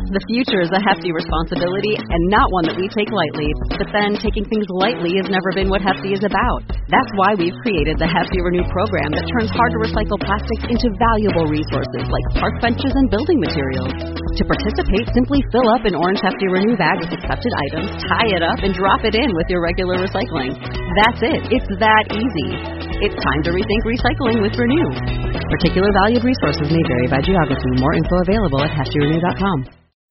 The future is a hefty responsibility and not one that we take lightly. But then, taking things lightly has never been what Hefty is about. That's why we've created the Hefty Renew program that turns hard-to-recycle plastics into valuable resources like park benches and building materials. To participate, simply fill up an orange Hefty Renew bag with accepted items, tie it up, and drop it in with your regular recycling. That's it. It's that easy. It's time to rethink recycling with Renew. Particular valued resources may vary by geography. More info available at heftyrenew.com.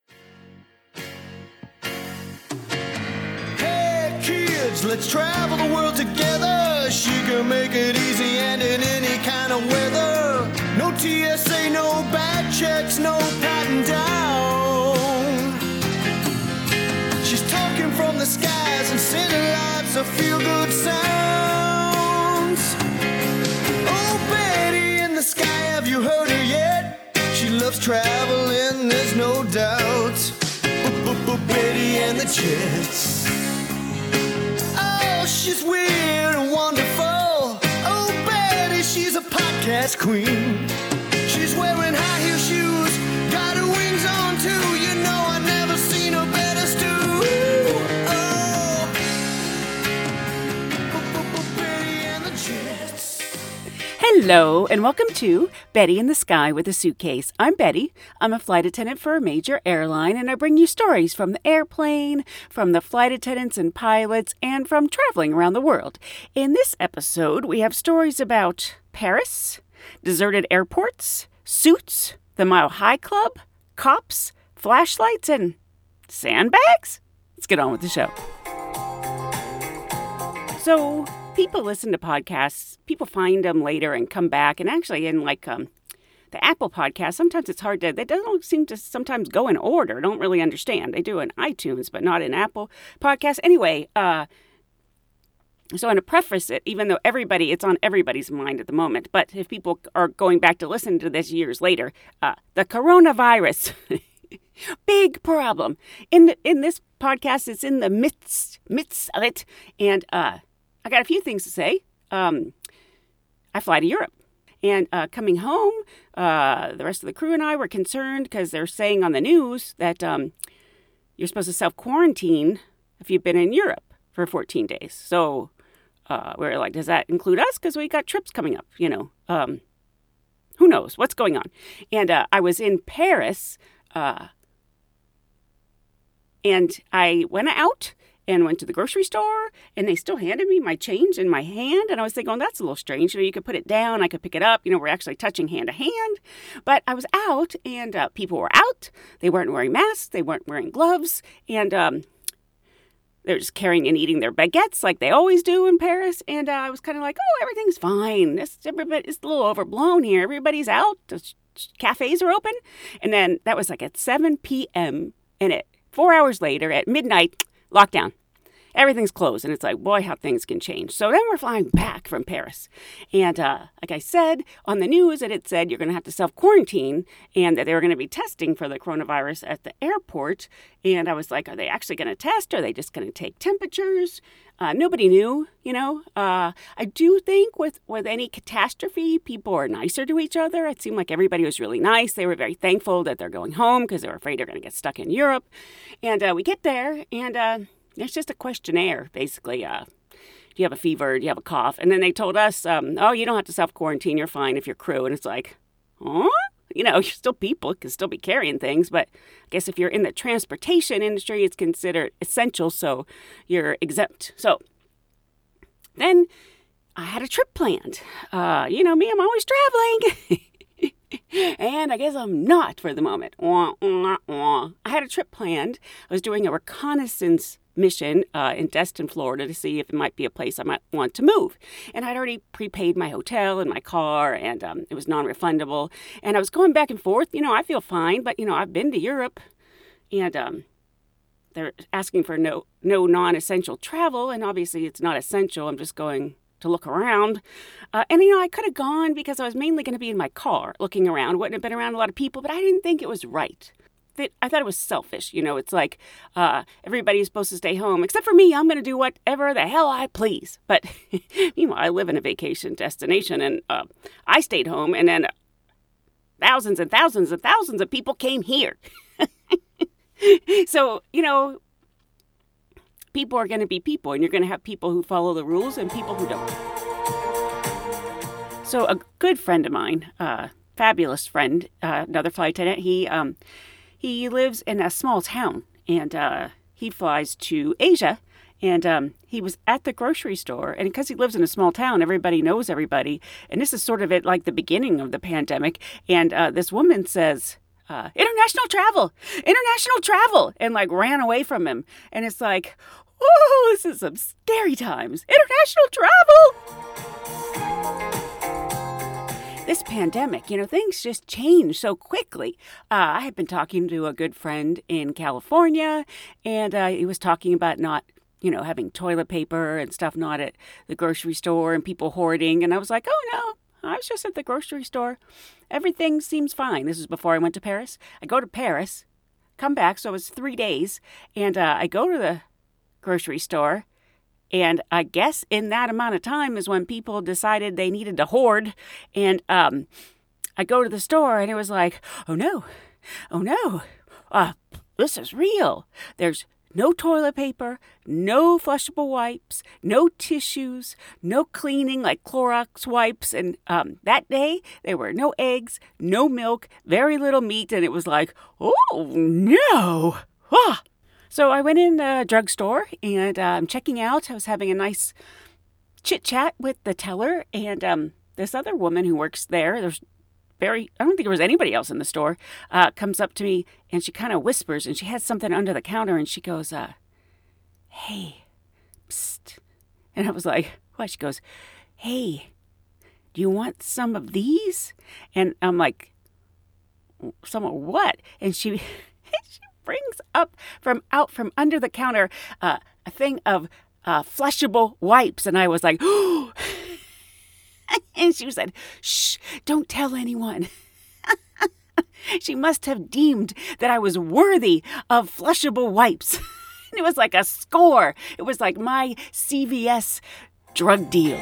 Hey kids, let's travel the world together. She can make it easy and in any kind of weather. No TSA, no bag checks, no patting down. She's talking from the skies and sending lots of feel-good sounds. Oh, Betty in the sky, have you heard her yet? She loves traveling, there's no doubt. Betty and the Jets. Oh, she's weird and wonderful. Oh, Betty, she's a podcast queen. She's wearing high heel shoes, got her wings on too. You know I've never seen her better stew. Oh, Betty and the Jets. Hello, and welcome to Betty in the Sky with a Suitcase. I'm Betty. I'm a flight attendant for a major airline, and I bring you stories from the airplane, from the flight attendants and pilots, and from traveling around the world. In this episode, we have stories about Paris, deserted airports, suits, the Mile High Club, cops, flashlights, and sandbags? Let's get on with the show. So, people listen to podcasts, people find them later and come back, and actually in the Apple podcast, sometimes it's hard to, they don't seem to sometimes go in order. I don't really understand. They do in iTunes, but not in Apple podcasts. Anyway, so I want to preface it, even though it's on everybody's mind at the moment, but if people are going back to listen to this years later, the coronavirus, big problem. In this podcast, it's in the midst of it, and I got a few things to say. I fly to Europe. And coming home, the rest of the crew and I were concerned because they're saying on the news that you're supposed to self-quarantine if you've been in Europe for 14 days. So we're like, does that include us? Because we got trips coming up, who knows what's going on. And I was in Paris, and I went out and went to the grocery store, and they still handed me my change in my hand. And I was thinking, that's a little strange. You could put it down, I could pick it up. We're actually touching hand to hand. But I was out, and people were out. They weren't wearing masks. They weren't wearing gloves. And they were just carrying and eating their baguettes like they always do in Paris. And I was kind of like, everything's fine. It's a little overblown here. Everybody's out. The cafes are open. And then that was like at 7 p.m. And 4 hours later, at midnight, lockdown. Everything's closed, and it's like, boy, how things can change. So then we're flying back from Paris. And like I said, on the news, it said you're going to have to self-quarantine and that they were going to be testing for the coronavirus at the airport. And I was like, are they actually going to test? Are they just going to take temperatures? Nobody knew, I do think with any catastrophe, people are nicer to each other. It seemed like everybody was really nice. They were very thankful that they're going home because they were afraid they're going to get stuck in Europe. And we get there, and it's just a questionnaire, basically. Do you have a fever? Do you have a cough? And then they told us, you don't have to self-quarantine. You're fine if you're crew. And it's like, huh? You're still people, can still be carrying things. But I guess if you're in the transportation industry, it's considered essential, so you're exempt. So then I had a trip planned. Me, I'm always traveling. And I guess I'm not for the moment. I had a trip planned. I was doing a reconnaissance mission in Destin, Florida, to see if it might be a place I might want to move. And I'd already prepaid my hotel and my car, and it was non-refundable. And I was going back and forth. I feel fine, but, I've been to Europe, and they're asking for no non-essential travel, and obviously it's not essential. I'm just going to look around. And I could have gone because I was mainly going to be in my car looking around. Wouldn't have been around a lot of people, but I didn't think it was right. I thought it was selfish. It's like everybody's supposed to stay home. Except for me, I'm going to do whatever the hell I please. But meanwhile, I live in a vacation destination, and I stayed home, and then thousands and thousands and thousands of people came here. So, people are going to be people, and you're going to have people who follow the rules and people who don't. So a good friend of mine, fabulous friend, another flight attendant, he lives in a small town, and he flies to Asia, and he was at the grocery store, and because he lives in a small town, everybody knows everybody, and this is sort of at like the beginning of the pandemic, and this woman says, international travel, and like ran away from him, and it's like, oh, this is some scary times, international travel! This pandemic, things just change so quickly. I had been talking to a good friend in California, and he was talking about not, having toilet paper and stuff not at the grocery store and people hoarding. And I was like, oh, no, I was just at the grocery store. Everything seems fine. This was before I went to Paris. I go to Paris, come back, so it was 3 days, and I go to the grocery store. And I guess in that amount of time is when people decided they needed to hoard. And I go to the store and it was like, oh no, this is real. There's no toilet paper, no flushable wipes, no tissues, no cleaning like Clorox wipes. And that day there were no eggs, no milk, very little meat. And it was like, oh no. Ah. So I went in the drugstore, and I'm checking out. I was having a nice chit-chat with the teller, and this other woman who works there, I don't think there was anybody else in the store, comes up to me, and she kind of whispers, and she has something under the counter, and she goes, hey, psst. And I was like, what? She goes, hey, do you want some of these? And I'm like, some of what? And she brings up from under the counter a thing of flushable wipes, and I was like, oh. And she said, shh, don't tell anyone. She must have deemed that I was worthy of flushable wipes. And it was like a score. It was like my CVS drug deal.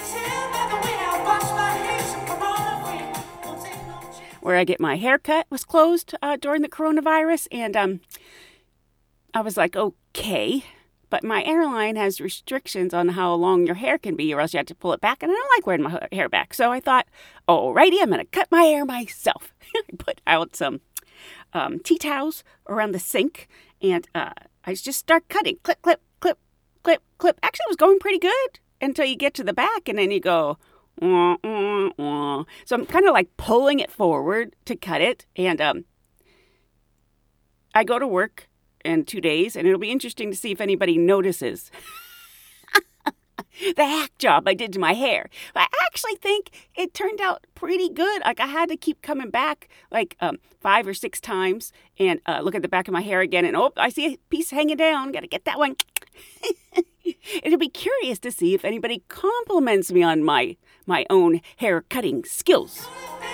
Where I get my hair cut was closed during the coronavirus, and I was like, okay, but my airline has restrictions on how long your hair can be, or else you have to pull it back, and I don't like wearing my hair back. So I thought, alrighty, I'm going to cut my hair myself. I put out some tea towels around the sink, and I just start cutting, clip, clip, clip, clip, clip. Actually, it was going pretty good until you get to the back, and then you go, wah, wah, wah. So I'm kind of like pulling it forward to cut it, and I go to work in 2 days, and it'll be interesting to see if anybody notices the hack job I did to my hair. But I actually think it turned out pretty good. Like, I had to keep coming back like 5 or 6 times and look at the back of my hair again, and I see a piece hanging down. Got to get that one. It'll be curious to see if anybody compliments me on my own hair cutting skills.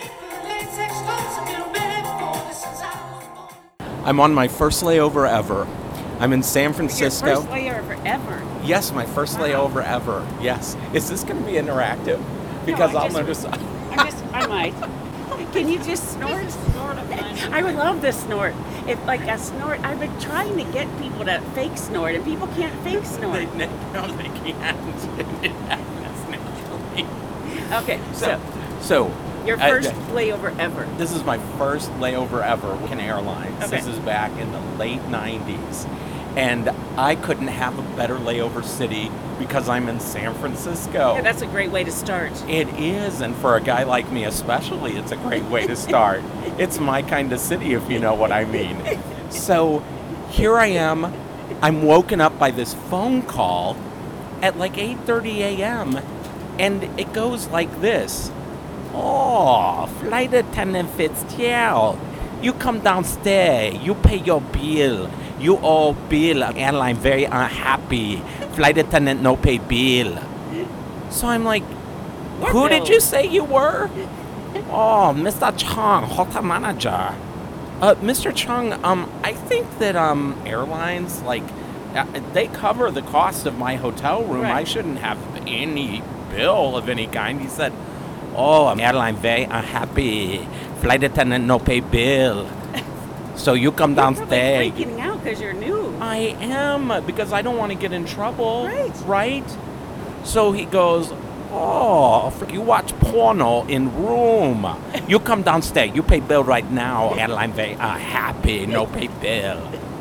I'm on my first layover ever. I'm in San Francisco. Your first layover ever? Yes, my first layover ever. Yes. Is this going to be interactive? Because no, I might. Can you just snort? I would love to snort. If like a snort, I've been trying to get people to fake snort, and people can't fake snort. No, they can't. It happens naturally. Okay, so your first layover ever. This is my first layover ever with an airline. Okay. This is back in the late 90s. And I couldn't have a better layover city because I'm in San Francisco. Yeah, that's a great way to start. It is, and for a guy like me especially, it's a great way to start. It's my kind of city, if you know what I mean. So here I am. I'm woken up by this phone call at like 8:30 a.m. And it goes like this. Oh, Flight Attendant Fitzgerald, you come downstairs. You pay your bill. You owe bill. Airline very unhappy. Flight attendant no pay bill. So I'm like, who did you say you were? Oh, Mr. Chung, hotel manager. Mr. Chung, I think that airlines, like, they cover the cost of my hotel room. Right. I shouldn't have any bill of any kind. He said, oh, airline very unhappy. Flight attendant no pay bill. So you come You're downstairs. probably freaking out because you're new. I am, because I don't want to get in trouble. Right. Right? So he goes, oh, you watch porno in room. You come downstairs. You pay bill right now. And I'm very happy. No pay bill.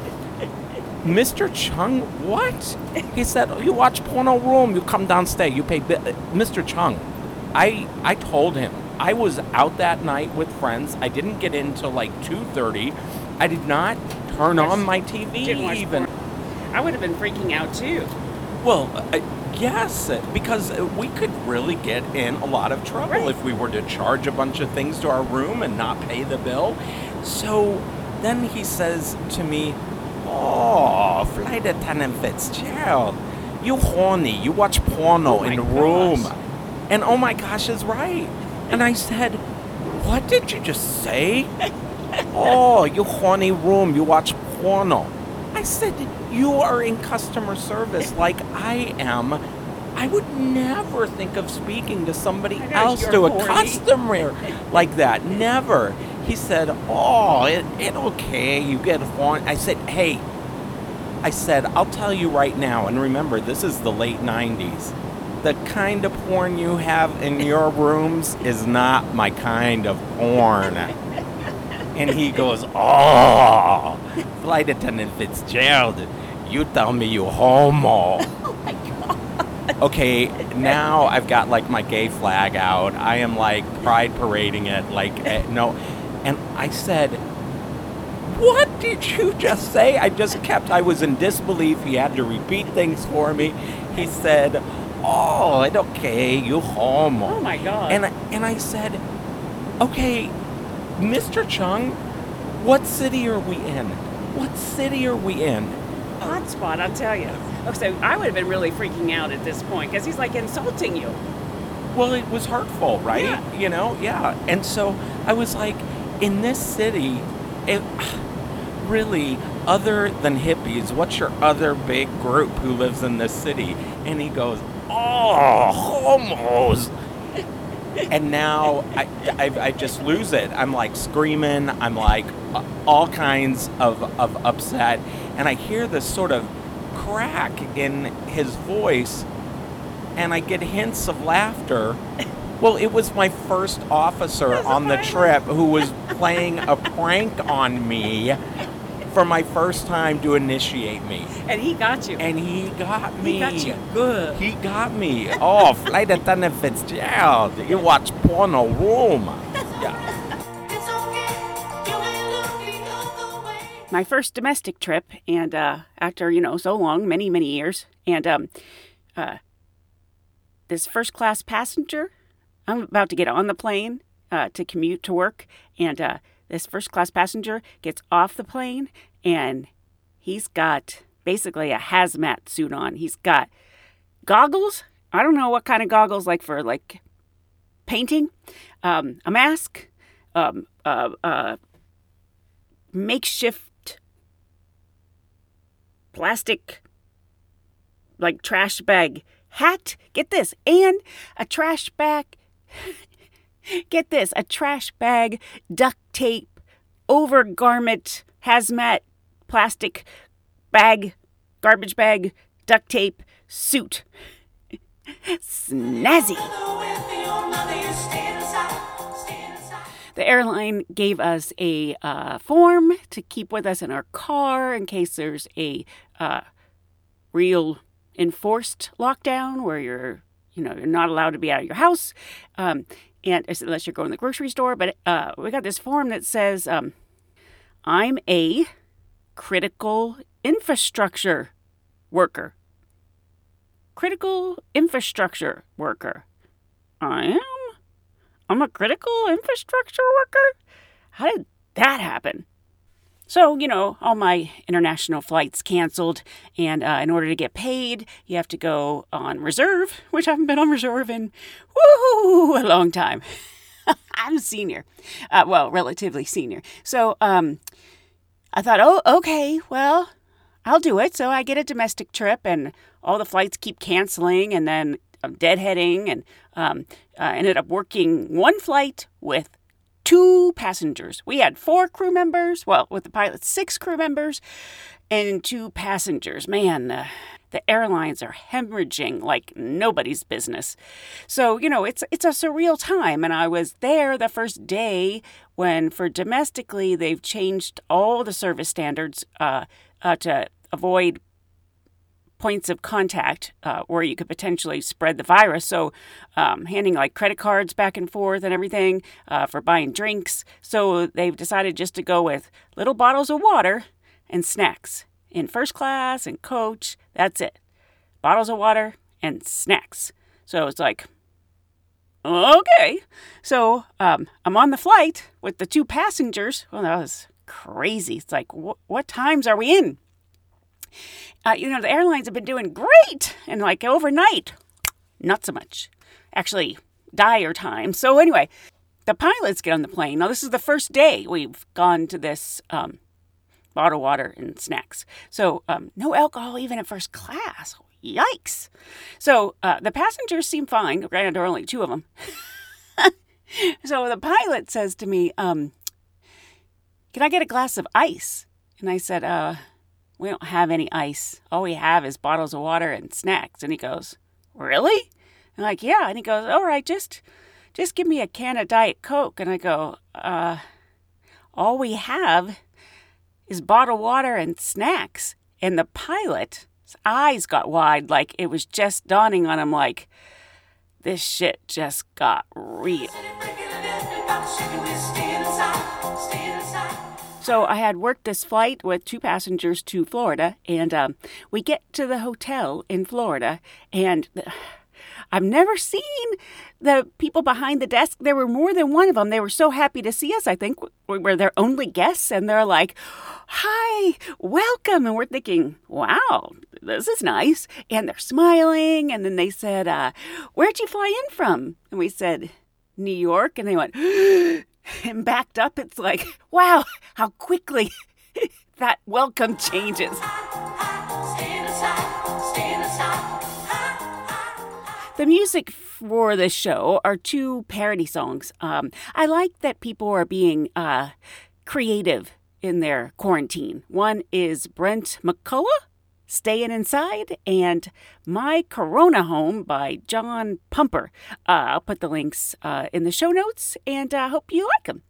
Mr. Chung, what? He said, you watch porno room. You come downstairs. You pay bill. Mr. Chung, I told him. I was out that night with friends. I didn't get in till like 2:30. I did not turn on my TV Didn't watch even. porn. I would have been freaking out too. Well, yes, because we could really get in a lot of trouble Right. if we were to charge a bunch of things to our room and not pay the bill. So then he says to me, oh, Flight Attendant Fitzgerald, you horny, you watch porno Oh my in the room. gosh. And oh my gosh, is right. And I said, what did you just say? Oh, you horny room, you watch porno. I said, you are in customer service like I am. I would never think of speaking to somebody I know, else, you're to a horny. customer like that. Never. He said, oh, it okay, you get horny. I said, hey, I'll tell you right now, and remember, this is the late 90s. The kind of porn you have in your rooms is not my kind of porn. And he goes, oh, Flight Attendant Fitzgerald, you tell me you homo. Oh my God. Okay, now I've got like my gay flag out. I am like pride parading it, like, no. And I said, what did you just say? I was in disbelief. He had to repeat things for me. He said, oh, it's okay, you homo. Oh my God. And I said, okay, Mr. Chung, what city are we in? What city are we in? Hotspot, I'll tell you. Oh, so I would have been really freaking out at this point because he's like insulting you. Well, it was hurtful, right? Yeah. You know, yeah. And so I was like, in this city, really, other than hippies, what's your other big group who lives in this city? And he goes, oh, homos. And now I just lose it. I'm like screaming. I'm like all kinds of upset. And I hear this sort of crack in his voice. And I get hints of laughter. Well, it was my first officer on the trip who was playing a prank on me for my first time to initiate me. And he got you. And he got me. He got you good. He got me. Oh, Flight Attendant Fitzgerald, you watch porno room. Yeah. My first domestic trip, and after, so long, many, many years, and this first class passenger, I'm about to get on the plane to commute to work, and this first class passenger gets off the plane, and he's got basically a hazmat suit on. He's got goggles. I don't know what kind of goggles, like for like painting, a mask, makeshift plastic like trash bag hat. Get this, and a trash bag. Get this, a trash bag, duct tape, overgarment, hazmat, plastic bag, garbage bag, duct tape, suit. Snazzy. The airline gave us a form to keep with us in our car in case there's a real enforced lockdown where you're not allowed to be out of your house, and unless you're going to the grocery store. But we got this form that says, I'm a critical infrastructure worker. Critical infrastructure worker. I'm a critical infrastructure worker? How did that happen? So, all my international flights canceled, and in order to get paid, you have to go on reserve, which I haven't been on reserve in, a long time. I'm a senior. Relatively senior. So, I thought, oh, okay, well, I'll do it. So I get a domestic trip, and all the flights keep canceling, and then I'm deadheading, and I ended up working one flight with 2 passengers. We had 4 crew members. Well, with the pilot, 6 crew members and 2 passengers. Man, the airlines are hemorrhaging like nobody's business. So, it's a surreal time. And I was there the first day when, for domestically, they've changed all the service standards to avoid points of contact where you could potentially spread the virus. So handing like credit cards back and forth and everything for buying drinks. So they've decided just to go with little bottles of water and snacks. In first class and coach, that's it. Bottles of water and snacks. So it's like, okay. So I'm on the flight with the 2 passengers. Well, that was crazy. It's like, what times are we in? The airlines have been doing great. And like overnight, not so much. Actually, dire time. So anyway, the pilots get on the plane. Now, this is the first day we've gone to this bottled water and snacks. So no alcohol even in first class. Yikes. So the passengers seem fine. Granted, there are only 2 of them. So the pilot says to me, can I get a glass of ice? And I said, we don't have any ice. All we have is bottles of water and snacks. And he goes, really? I'm like, yeah. And he goes, all right, just give me a can of Diet Coke. And I go, all we have is bottled water and snacks. And the pilot's eyes got wide, like it was just dawning on him, like, this shit just got real. So I had worked this flight with 2 passengers to Florida, and we get to the hotel in Florida, and I've never seen the people behind the desk. There were more than one of them. They were so happy to see us. I think we were their only guests, and they're like, hi, welcome. And we're thinking, wow, this is nice. And they're smiling, and then they said, where'd you fly in from? And we said, New York. And they went, and backed up. It's like, wow, how quickly that welcome changes. The music for the show are 2 parody songs. I like that people are being creative in their quarantine. One is Brent McCullough, Staying Inside, and My Corona Home by John Pumper. I'll put the links in the show notes, and I hope you like them.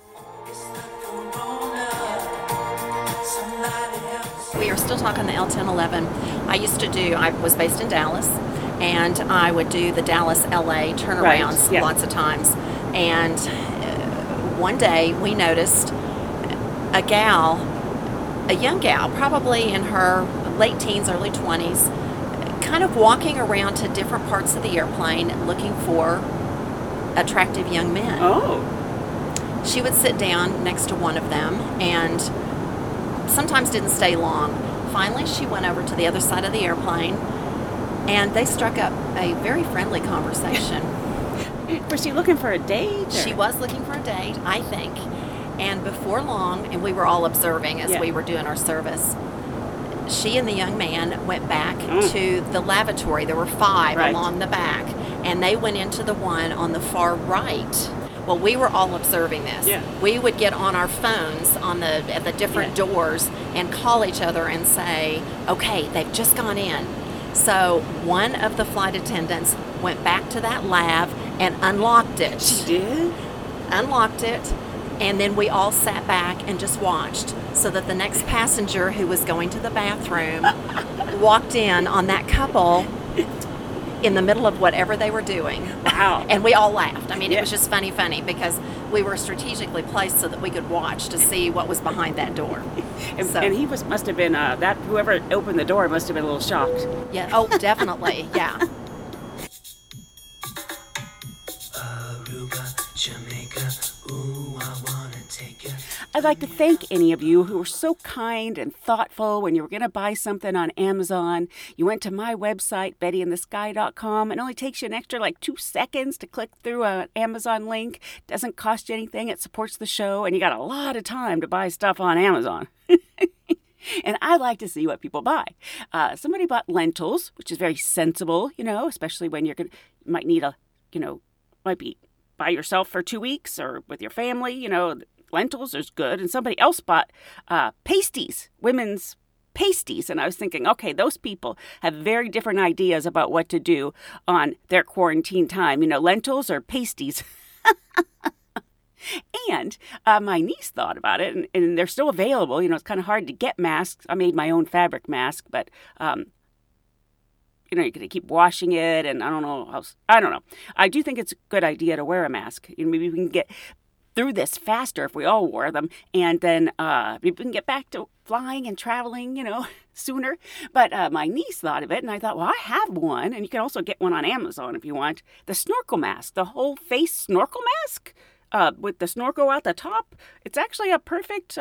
We are still talking the L1011. I was based in Dallas, and I would do the Dallas-LA turnarounds lots of times. And one day we noticed a young gal, probably in her late teens, early 20s, kind of walking around to different parts of the airplane looking for attractive young men. Oh. She would sit down next to one of them and sometimes didn't stay long. Finally, she went over to the other side of the airplane and they struck up a very friendly conversation. Was she looking for a date? She was looking for a date, I think. And before long, and we were all observing as we were doing our service, she and the young man went back to the lavatory. There were 5 along the back, and they went into the one on the far right. Well, we were all observing this. Yeah. We would get on our phones at the different doors and call each other and say, okay, they've just gone in. So one of the flight attendants went back to that lav and unlocked it. She did? Unlocked it. And then we all sat back and just watched so that the next passenger who was going to the bathroom walked in on that couple in the middle of whatever they were doing. Wow. And we all laughed. I mean, it was just funny because we were strategically placed so that we could watch to see what was behind that door. And he must have been, whoever opened the door must have been a little shocked. Yeah. Oh, definitely. Yeah. Aruba, Jamaica, ooh, I wanna take you. I'd like to thank any of you who were so kind and thoughtful when you were going to buy something on Amazon. You went to my website, bettyinthesky.com. It only takes you an extra 2 seconds to click through an Amazon link. Doesn't cost you anything. It supports the show, and you got a lot of time to buy stuff on Amazon. And I like to see what people buy. Somebody bought lentils, which is very sensible, especially when you might need might be by yourself for 2 weeks or with your family, lentils is good. And somebody else bought pasties, women's pasties. And I was thinking, okay, those people have very different ideas about what to do on their quarantine time. Lentils or pasties. And my niece thought about it, and they're still available. It's kind of hard to get masks. I made my own fabric mask, but you're going to keep washing it, and I don't know. I do think it's a good idea to wear a mask. Maybe we can get through this faster if we all wore them, and then maybe we can get back to flying and traveling, sooner. But my niece thought of it, and I thought, well, I have one, and you can also get one on Amazon if you want. The snorkel mask, the whole face snorkel mask with the snorkel out the top. It's actually a perfect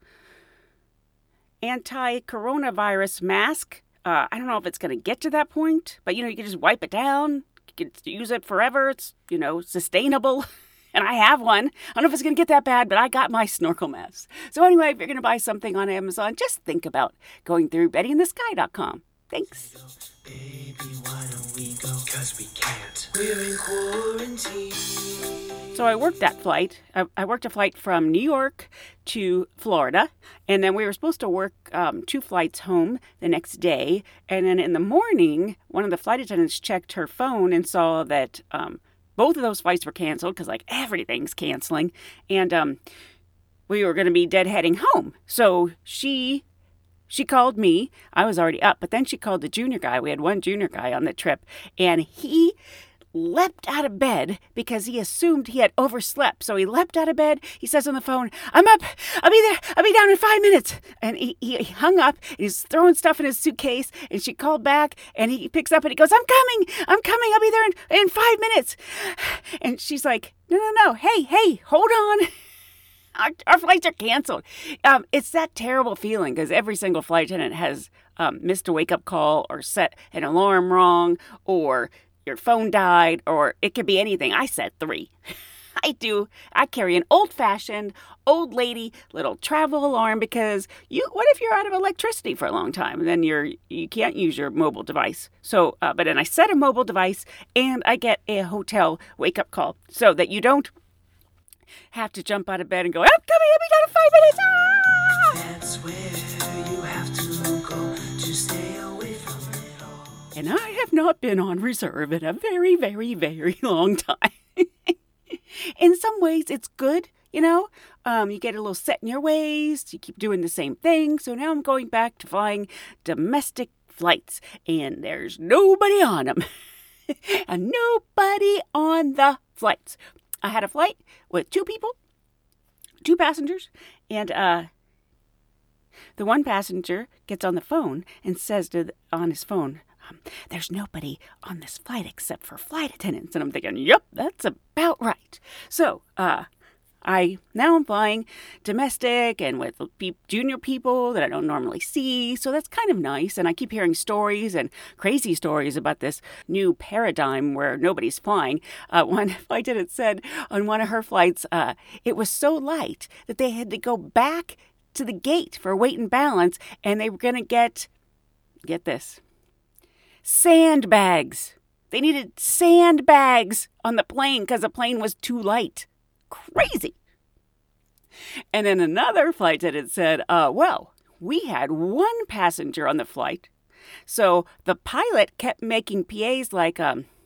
anti-coronavirus mask. I don't know if it's going to get to that point, but, you can just wipe it down. You can use it forever. It's, sustainable. And I have one. I don't know if it's going to get that bad, but I got my snorkel mask. So anyway, if you're going to buy something on Amazon, just think about going through BettyInTheSky.com. Thanks. Baby, why don't we go? 'Cause we can't. We're in quarantine. So I worked that flight. I worked a flight from New York to Florida, and then we were supposed to work 2 flights home the next day. And then in the morning, one of the flight attendants checked her phone and saw that both of those flights were canceled because, everything's canceling. And we were going to be deadheading home. So she called me. I was already up, but then she called the junior guy. We had one junior guy on the trip, and he leapt out of bed because he assumed he had overslept. So he leapt out of bed. He says on the phone, "I'm up. I'll be there. I'll be down in 5 minutes." And he hung up, and he's throwing stuff in his suitcase. And she called back, and he picks up and he goes, "I'm coming. I'll be there in 5 minutes." And she's like, No. Hey, hold on. Our flights are canceled. It's that terrible feeling because every single flight attendant has missed a wake-up call or set an alarm wrong, or your phone died, or it could be anything. I set 3. I carry an old-fashioned, old lady little travel alarm because what if you're out of electricity for a long time and then you can't use your mobile device? So, but then I set a mobile device and I get a hotel wake-up call so that you don't have to jump out of bed and go, "I'm coming, I'll be done in 5 minutes." Ah! That's where you have to go to stay away from it all. And I have not been on reserve in a very, very, very long time. In some ways, it's good, you get a little set in your ways. You keep doing the same thing. So now I'm going back to flying domestic flights, and there's nobody on them. And nobody on the flights. I had a flight with 2 people, 2 passengers, and the one passenger gets on the phone and says on his phone, "There's nobody on this flight except for flight attendants." And I'm thinking, yep, that's about right. So I'm flying domestic and with junior people that I don't normally see. So that's kind of nice. And I keep hearing stories and crazy stories about this new paradigm where nobody's flying. One flight attendant said on one of her flights, it was so light that they had to go back to the gate for weight and balance. And they were going to get this, sandbags. They needed sandbags on the plane because the plane was too light. Crazy. And then another flight attendant said, we had 1 passenger on the flight. So the pilot kept making PAs like,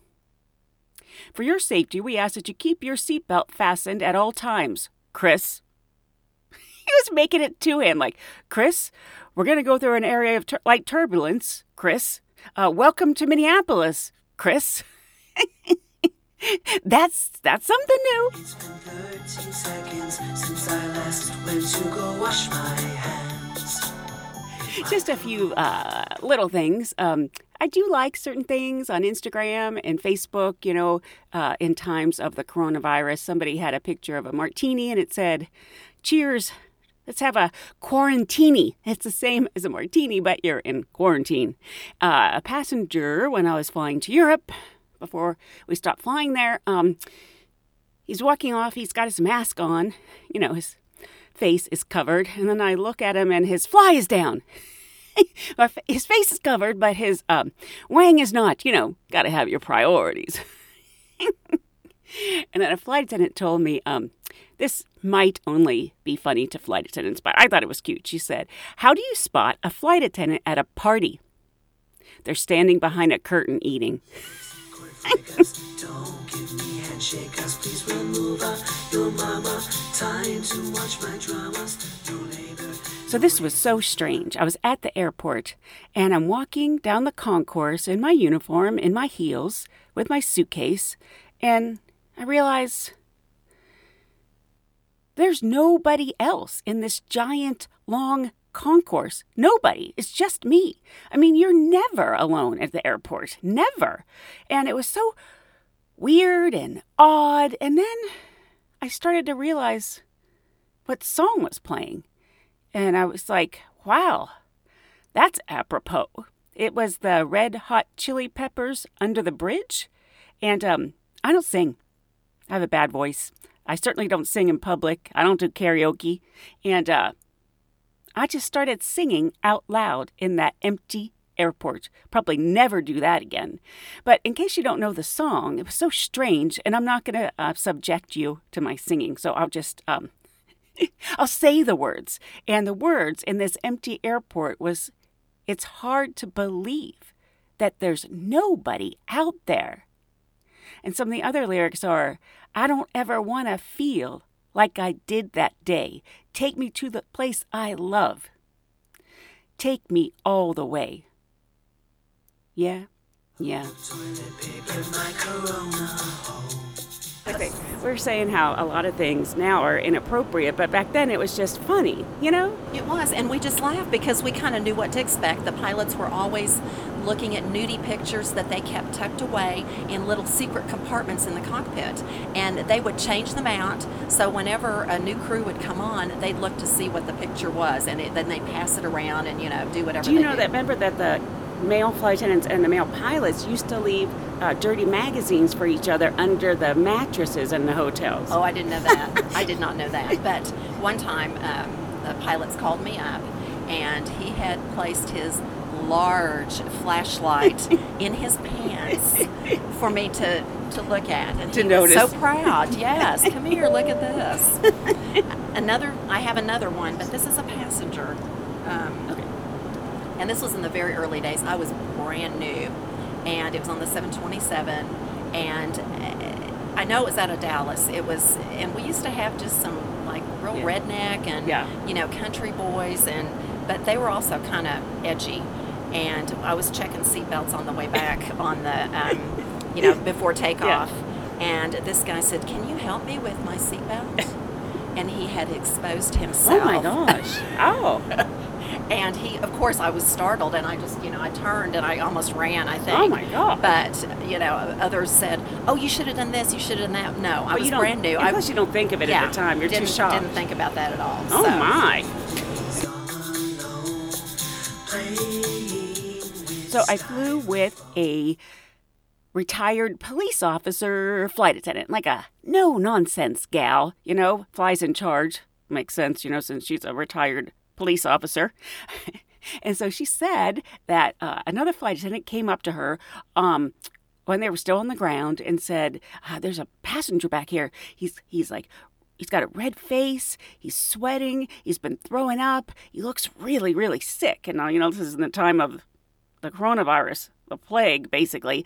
"For your safety, we ask that you keep your seatbelt fastened at all times, Chris." He was making it to him like, "Chris, we're going to go through an area of light turbulence, Chris. Welcome to Minneapolis, Chris." That's something new. It's been 13 seconds since I last went to go wash my hands. Just a few little things. I do like certain things on Instagram and Facebook, in times of the coronavirus. Somebody had a picture of a martini and it said, "Cheers, let's have a quarantini." It's the same as a martini, but you're in quarantine. A passenger, when I was flying to Europe, before we stopped flying there, he's walking off. He's got his mask on. His face is covered. And then I look at him and his fly is down. His face is covered, but his wang is not. Got to have your priorities. And then a flight attendant told me, this might only be funny to flight attendants, but I thought it was cute. She said, "How do you spot a flight attendant at a party? They're standing behind a curtain eating." Don't give me handshakers, please remove your mama. Time to watch my dramas. No labor. So this was so strange. I was at the airport, and I'm walking down the concourse in my uniform, in my heels, with my suitcase, and I realize there's nobody else in this giant, long concourse. Nobody. It's just me. I mean, you're never alone at the airport. Never. And it was so weird and odd. And then I started to realize what song was playing. And I was like, wow, that's apropos. It was the Red Hot Chili Peppers, Under the Bridge. And I don't sing. I have a bad voice. I certainly don't sing in public. I don't do karaoke. And I just started singing out loud in that empty airport. Probably never do that again. But in case you don't know the song, it was so strange, and I'm not going to subject you to my singing. So I'll just, I'll say the words. And the words in this empty airport was, "It's hard to believe that there's nobody out there." And some of the other lyrics are, "I don't ever want to feel like I did that day. Take me to the place I love. Take me all the way." Yeah. Okay, we're saying how a lot of things now are inappropriate, but back then it was just funny, you know? It was, and we just laughed because we kind of knew what to expect. The pilots were always looking at nudie pictures that they kept tucked away in little secret compartments in the cockpit, and they would change them out, so whenever a new crew would come on, they'd look to see what the picture was, and then they'd pass it around and, do whatever Do you they know do. that, remember that the male flight attendants and the male pilots used to leave dirty magazines for each other under the mattresses in the hotels? Oh, I didn't know that. I did not know that. But one time, the pilots called me up, and he had placed his large flashlight in his pants for me to look at. And To he notice. was so proud. Yes, come here, look at this. I have another one, but this is a passenger. Okay. And this was in the very early days. I was brand new, and it was on the 727, and I know it was out of Dallas. And we used to have just some like real redneck and country boys, but they were also kind of edgy. And I was checking seatbelts on the way back on the before takeoff, and this guy said, "Can you help me with my seatbelt?" And he had exposed himself. Oh my gosh. Oh. And of course, I was startled, and I just, I turned and I almost ran, I think. Oh my God. But, others said, "Oh, you should have done this, you should have done that." No, I was brand new. Plus you don't think of it at the time. You're too shocked. Didn't think about that at all. Oh my. So I flew with a retired police officer flight attendant, like a no-nonsense gal, flies in charge. Makes sense, since she's a retired police officer. And so she said that another flight attendant came up to her when they were still on the ground and said, "There's a passenger back here. He's got a red face. He's sweating. He's been throwing up. He looks really, really sick." And now, this is in the time of the coronavirus, the plague, basically.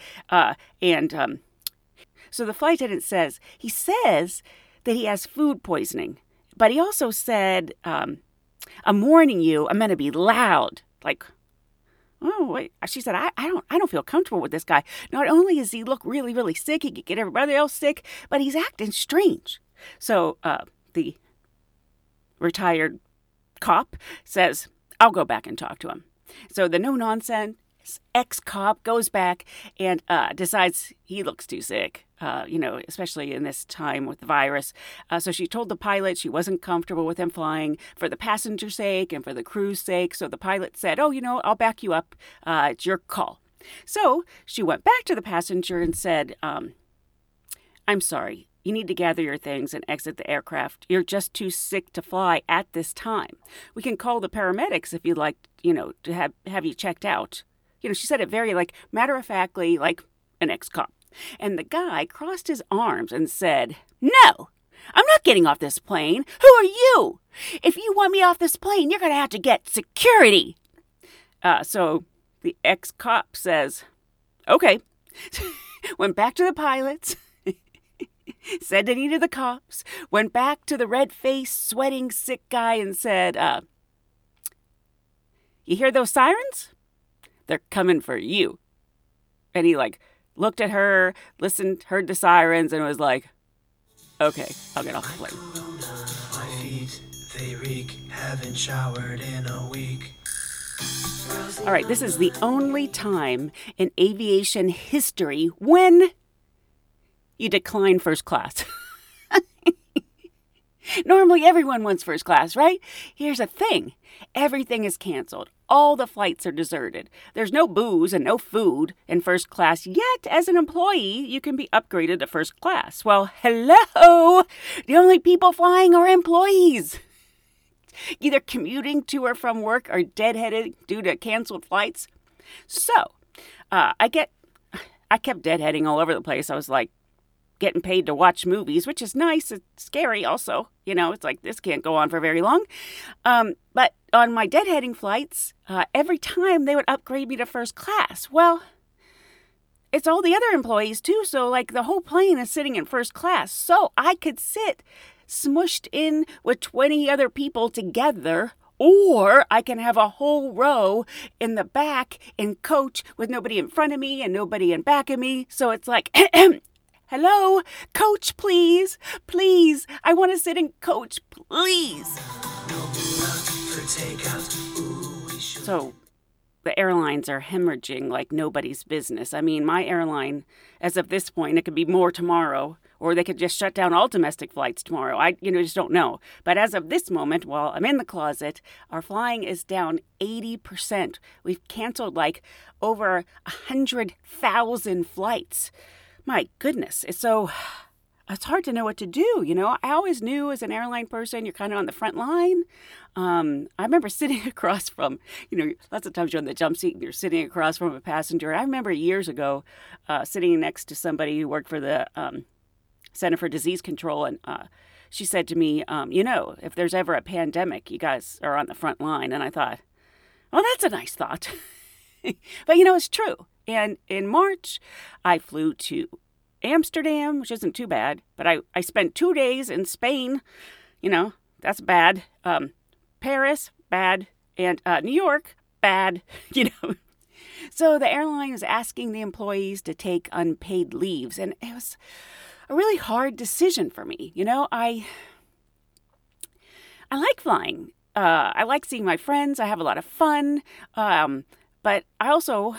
So the flight attendant says that he has food poisoning. But he also said, "I'm warning you, I'm going to be loud." Like, oh, wait. She said, I don't feel comfortable with this guy. Not only does he look really, really sick, he could get everybody else sick, but he's acting strange. So the retired cop says, "I'll go back and talk to him." So the no-nonsense ex-cop goes back and decides he looks too sick, especially in this time with the virus. So she told the pilot she wasn't comfortable with him flying for the passenger's sake and for the crew's sake. So the pilot said, "Oh, I'll back you up. It's your call." So she went back to the passenger and said, "I'm sorry. You need to gather your things and exit the aircraft. You're just too sick to fly at this time. We can call the paramedics if you'd like, to have you checked out." She said it very matter-of-factly, like an ex-cop. And the guy crossed his arms and said, "No, I'm not getting off this plane. Who are you? If you want me off this plane, you're going to have to get security." So the ex-cop says, "Okay." Went back to the pilots, said to the cops, went back to the red-faced, sweating, sick guy and said, "You hear those sirens? They're coming for you." And he looked at her, listened, heard the sirens, and was like, "Okay, I'll get off the plane." My feet, they reek, haven't showered in a week. All right, this is the only time in aviation history when you decline first class. Normally, everyone wants first class, right? Here's the thing. Everything is canceled. All the flights are deserted. There's no booze and no food in first class, yet as an employee, you can be upgraded to first class. Well, hello! The only people flying are employees. Either commuting to or from work or deadheaded due to canceled flights. So, I kept deadheading all over the place. I was getting paid to watch movies, which is nice. It's scary also. It's this can't go on for very long. But on my deadheading flights, every time they would upgrade me to first class. Well, it's all the other employees too. So the whole plane is sitting in first class. So I could sit smushed in with 20 other people together, or I can have a whole row in the back in coach with nobody in front of me and nobody in back of me. So it's "Hello, coach, please, please, I want to sit in coach, please." So the airlines are hemorrhaging like nobody's business. I mean, my airline, as of this point, it could be more tomorrow, or they could just shut down all domestic flights tomorrow. I just don't know. But as of this moment, while I'm in the closet, our flying is down 80%. We've canceled over 100,000 flights. My goodness. So it's hard to know what to do. I always knew as an airline person, you're kind of on the front line. I remember sitting across from, lots of times you're on the jump seat and you're sitting across from a passenger. I remember years ago sitting next to somebody who worked for the Center for Disease Control, and she said to me, if there's ever a pandemic, you guys are on the front line. And I thought, well, that's a nice thought. But it's true. And in March, I flew to Amsterdam, which isn't too bad, but I spent 2 days in Spain. That's bad. Paris, bad. And New York, bad. So the airline is asking the employees to take unpaid leaves, and it was a really hard decision for me. I like flying. I like seeing my friends. I have a lot of fun. But I also,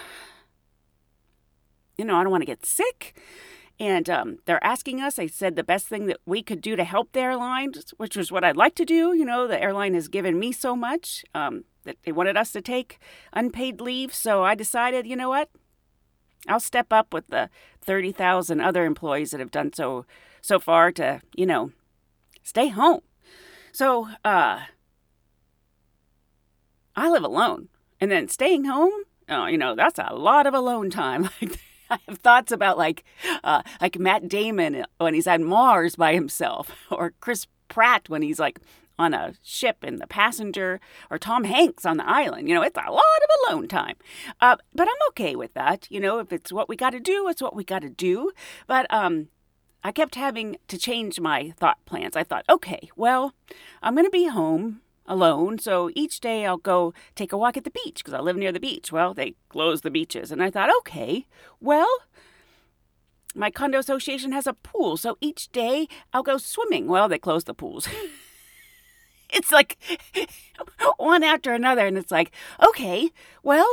I don't want to get sick. And they're asking us, I said the best thing that we could do to help the airline, which was what I'd like to do. The airline has given me so much that they wanted us to take unpaid leave. So I decided, you know what? I'll step up with the 30,000 other employees that have done so far to, stay home. So I live alone. And then staying home, that's a lot of alone time. I have thoughts about like Matt Damon when he's on Mars by himself, or Chris Pratt when he's on a ship in the passenger, or Tom Hanks on the island. It's a lot of alone time. But I'm okay with that. If it's what we got to do, it's what we got to do. But I kept having to change my thought plans. I thought, okay, well, I'm going to be home alone, so each day I'll go take a walk at the beach because I live near the beach. Well, they closed the beaches, and I thought, okay, well, my condo association has a pool, so each day I'll go swimming. Well, they closed the pools. It's one after another, and it's okay, well,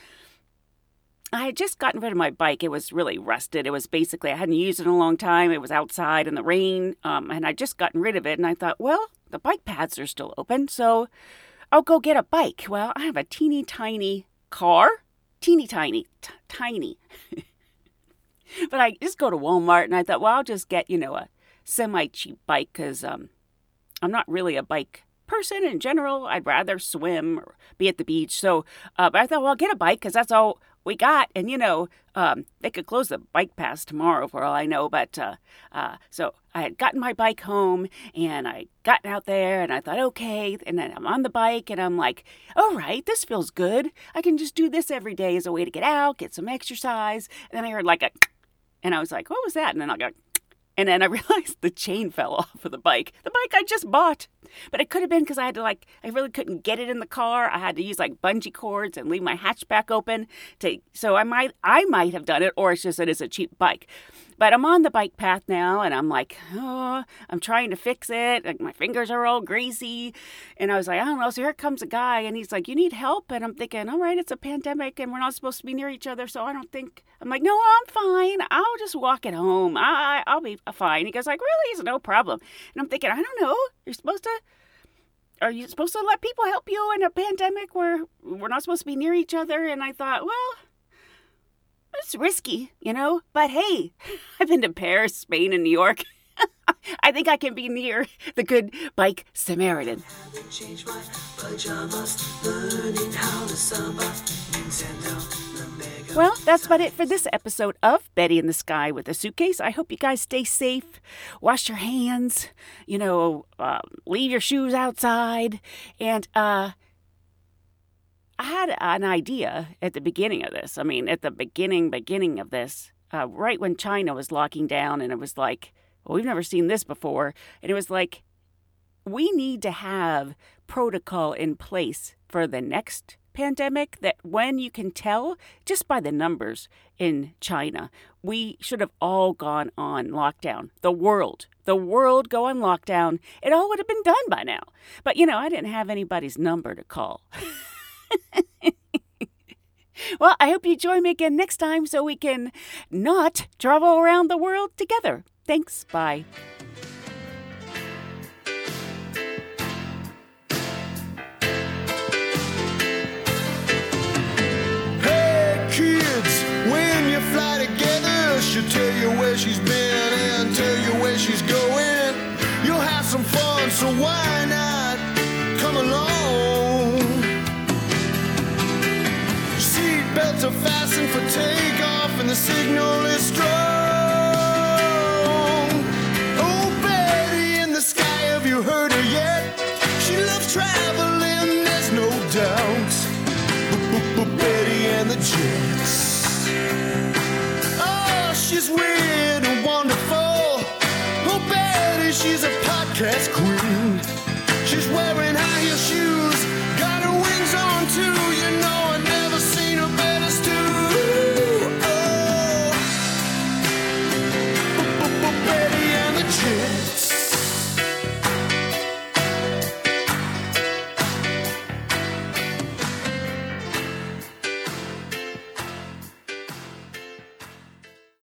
I had just gotten rid of my bike. It was really rusted. It was basically, I hadn't used it in a long time. It was outside in the rain, and I'd just gotten rid of it. And I thought, well, the bike paths are still open, so I'll go get a bike. Well, I have a teeny tiny car. Teeny tiny. But I just go to Walmart, and I thought, well, I'll just get, a semi-cheap bike because I'm not really a bike person in general. I'd rather swim or be at the beach. So but I thought, well, I'll get a bike because that's all we got, and they could close the bike paths tomorrow for all I know, but so I had gotten my bike home, and I got out there, and I thought, okay, and then I'm on the bike, and I'm like, all right, this feels good. I can just do this every day as a way to get out, get some exercise. And then I heard like a, and I was like, what was that? And then I got, and then I realized the chain fell off of the bike I just bought. But it could have been because I had to I really couldn't get it in the car. I had to use like bungee cords and leave my hatchback open. So I might have done it, or it's just that it's a cheap bike. But I'm on the bike path now, and I'm like, oh, I'm trying to fix it. Like my fingers are all greasy. And I was like, I don't know. So here comes a guy, and he's like, you need help? And I'm thinking, all right, it's a pandemic, and we're not supposed to be near each other, so I don't think. I'm like, no, I'm fine. I'll just walk it home. I'll be fine. He goes like, really? It's no problem. And I'm thinking, I don't know. Are you supposed to let people help you in a pandemic where we're not supposed to be near each other? And I thought, well, it's risky, But hey, I've been to Paris, Spain, and New York. I think I can be near the good bike Samaritan. Well, that's about it for this episode of Betty in the Sky with a Suitcase. I hope you guys stay safe, wash your hands, leave your shoes outside. And I had an idea at the beginning of this. I mean, at the beginning of this, right when China was locking down, and it was like, well, we've never seen this before. And it was like, we need to have protocol in place for the next pandemic, that when you can tell just by the numbers in China, we should have all gone on lockdown. The world go on lockdown. It all would have been done by now. But, I didn't have anybody's number to call. Well, I hope you join me again next time so we can not travel around the world together. Thanks. Bye. Hey, kids, when you fly together, she'll tell you where she's been and tell you where she's going. You'll have some fun, so why not come along? Seatbelts are fastened for takeoff, and the signal is strong. Oh, Betty in the sky, have you heard her yet? She loves traveling, there's no doubt. Betty and the Jets. Oh, she's weird and wonderful. Oh, Betty, she's a podcast queen.